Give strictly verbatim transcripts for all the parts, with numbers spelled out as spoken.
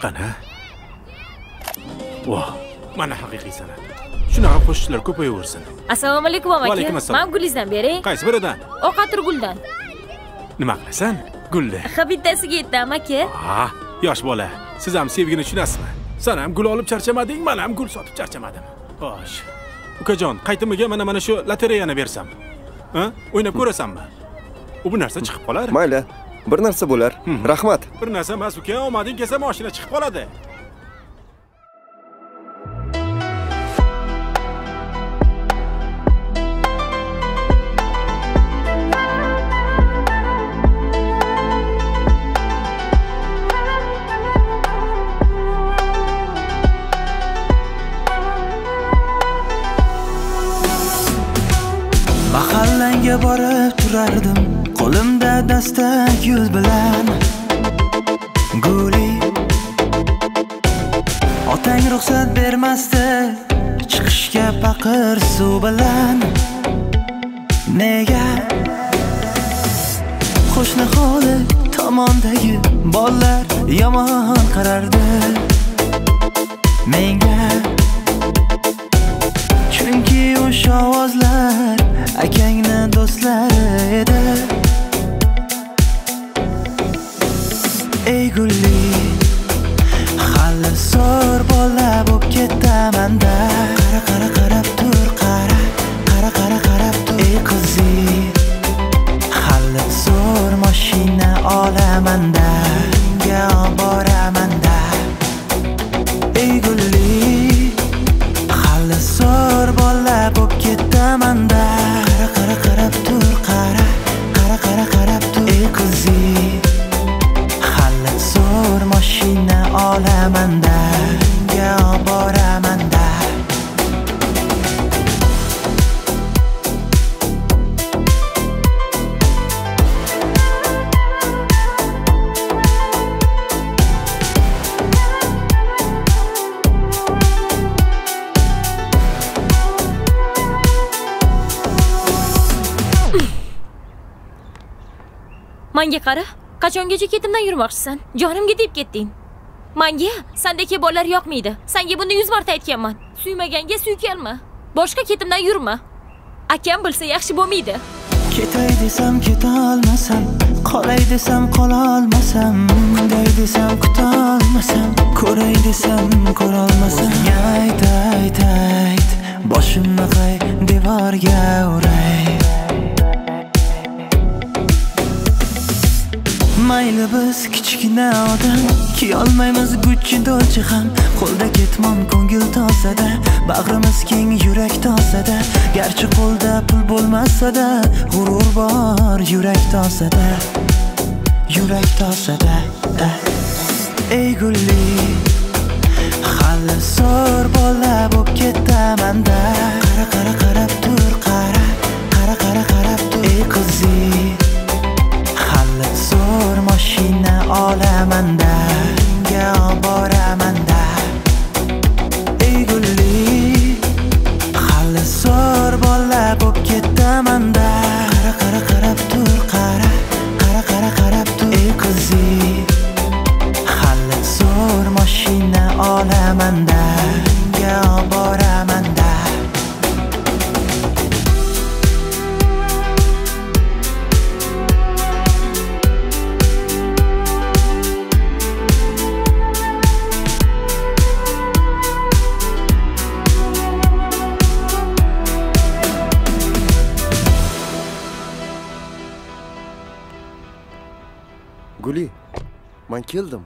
Qana? Voh, mana haqiqiy san'at. Shunaqa qo'shiqlar ko'payaversin. Assalomu alaykum aka. Va alaykum assalom. Men Gulizdan bering. Qaysi biridan? Oqatir Guldan. Nima qilasan? Gulda. Ha, bittasiga yetdim aka. Ha, yosh bola. Siz ham sevgini tushunasizmi? Sen ham gul olib charchamading, men ham gul sotib charchamadim. Xo'sh. Ukajon, qaytimiga mana mana shu lotereyani bersam. Ha? O'ynab ko'rasanmi? U bu narsa chiqib qolar. Mayli, bir narsa bo'lar. Rahmat. Bir narsa emas, uka, omading kelsa mashina chiqib qoladi. Mahallanga borib turardim, qo'limda dastak yuz bilan. Guli otang ruxsat bermasdi chiqishga paqir suv bilan. Nega qo'shni hovli tomondagi bollar yomon qarardi menga? Chunki o'sha ovozlar akangni do'stlari edi. Ey Gulli, hali so'r bola bo'p ketaman-da. Qara qara qarab tur, qara qara qara qarab tur. Ey qizi, hali so'r mashina olaman-da, unga boraman-da. Ey Gulli, hali so'r bola bo'p ketaman-da. Qara qara qarab tur, qara qara qara qarab tur. Ey qizi, hali so'r mashina olaman-da, unga boraman-da. Menga qara, qachongacha ketimdan yurmoqchisan? Jonimga deb ketding. Menga sendagi bolalar yoqmaydi. Senga buni yuz marta aytganman. Suymaganga suykalma. Boshqa ketimdan yurma. Akam bilsa yaxshi bo'lmaydi. Ketay desam keta olmasam, qolay desam qola olmasam, kunday desam kuta olmasam, ko'ray desam ko'ra olmasam. Ayt ayt ayt, boshimni qay devorga uray. Mayli biz kichkina odam, kiyolmaymiz Gucci Dolce ham. Qo'lda ketmon ko'ngil tozada, bag'rimiz keng yurak tozada. Garchi qo'lda pul bo'lmasa-da, g'urur bor yurak tozada, yurak tozada. Ey Gulli, hali so'r bola bo'p ketaman-da. Qara qara qarab tur, qara qara qara qarab tur. Ey qizi, hali so'r mashina olaman-da, unga boraman-da. Ey Gulli, hali so'r bola bo'p ketaman-da. Qara qara qarab tur, qara qara qara qarab tur. Ey qizi, hali so'r mashina olaman-da, unga boraman-da. Guli, men keldim.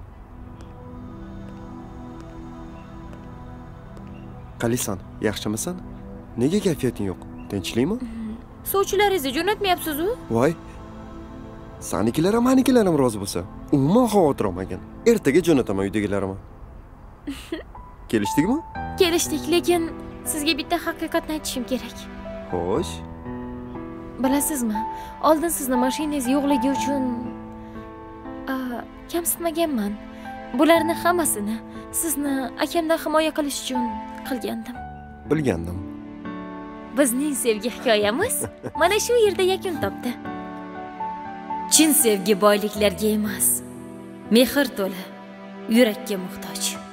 Qalisan, yaxshimisan? Nega kayfiyating yo'q? Tinchlikmi? Sovchilaringizni jo'natmayapsiz-ku? Voy. Sanikilar ham manikilar ham rozi bo'lsa, umuman xavotir olmagan. Ertaga jo'nataman uydagilarimni. Kelishdikmi? Kelishdik, lekin sizga bitta haqiqatni aytishim kerak. Xo'sh. Bilasizmi, oldin sizni mashinangiz yo'qligi uchun kamsitmaganman. Bularni hammasini sizni akamdan himoya qilish uchun qilgandim. Bilgandim. Bizning sevgi hikoyamiz mana shu yerda yakun topdi. Chin sevgi boyliklarga emas, mehr to'la, yurakka muhtoj.